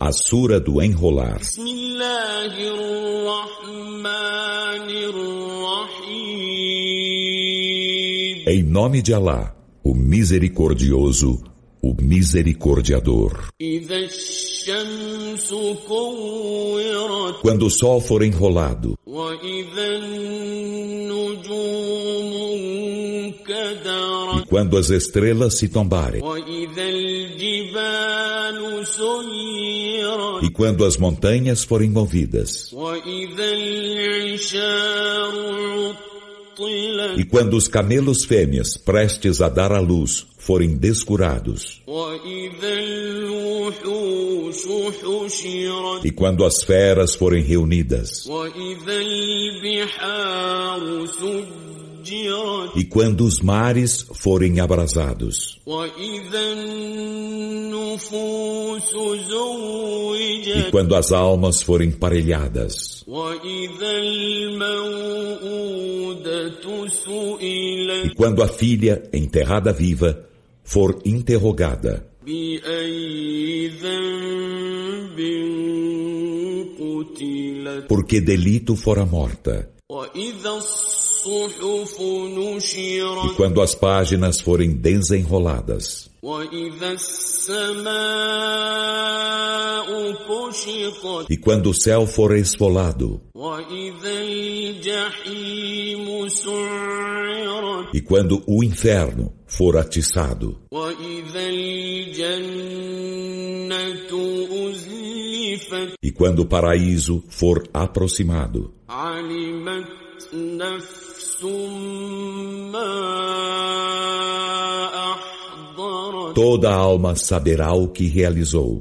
A Sura do Enrolar. Em nome de Alá, o Misericordioso, o Misericordiador. Quando o sol for enrolado, e quando as estrelas se tombarem, e quando as montanhas forem movidas, e quando os camelos fêmeas prestes a dar à luz forem descurados, e quando as feras forem reunidas, e quando os mares forem abrasados, e quando as almas forem parelhadas, e quando a filha enterrada viva for interrogada, por que delito fora morta, e quando as páginas forem desenroladas, e quando o céu for esfolado, e quando o inferno for atiçado, e quando o paraíso for aproximado, toda alma saberá o que realizou.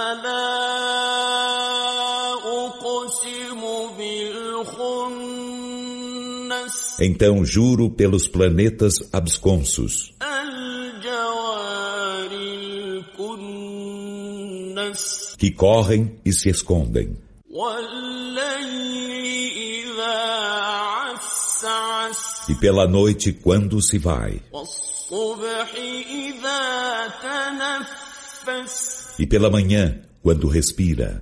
Então juro pelos planetas absconsos, que correm e se escondem, e pela noite quando se vai, e pela manhã quando respira.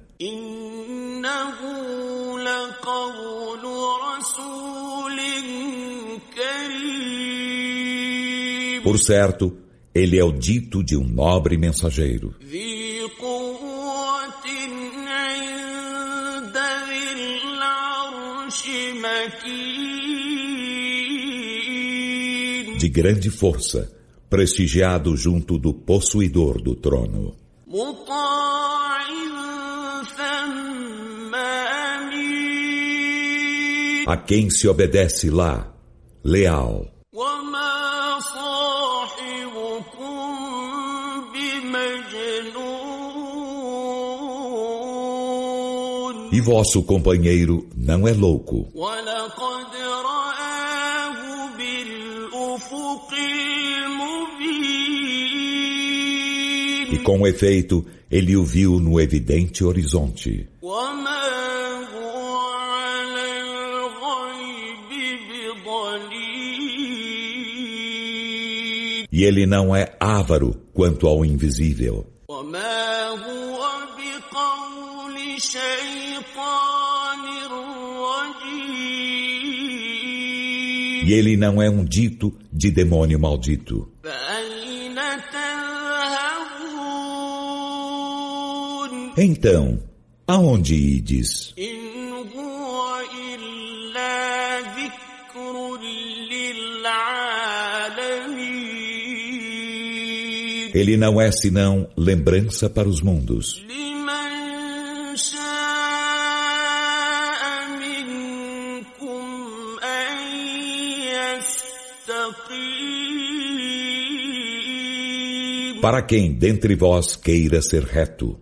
Por certo, ele é o dito de um nobre mensageiro, de grande força, prestigiado junto do possuidor do trono, a quem se obedece lá, leal. E vosso companheiro não é louco. E com efeito, ele o viu no evidente horizonte. E ele não é avaro quanto ao invisível. E ele não é um dito de demônio maldito. Então, aonde ides? Ele não é senão lembrança para os mundos. Para quem dentre vós queira ser reto.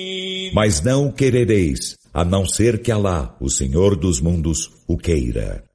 Mas não o querereis, a não ser que Alá, o Senhor dos mundos, o queira.